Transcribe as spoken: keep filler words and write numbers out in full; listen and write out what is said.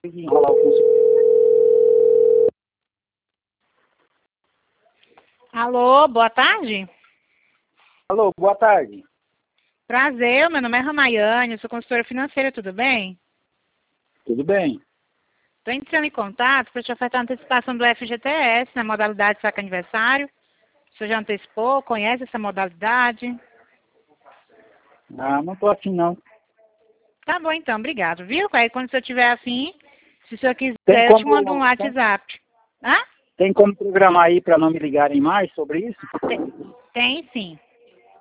enrolar o funcionário. Alô, boa tarde. Alô, boa tarde. Prazer, meu nome é Ramaiane, eu sou consultora financeira, tudo bem? Tudo bem? Estou entrando em contato para te ofertar a antecipação do F G T S na modalidade saque aniversário. O senhor já antecipou, conhece essa modalidade? Ah, não tô afim não. Tá bom então, obrigado, viu? Aí quando o senhor tiver afim, se o senhor quiser, Tem eu te como, mando um WhatsApp. Hã? tem como programar aí para não me ligarem mais sobre isso? Tem, tem sim.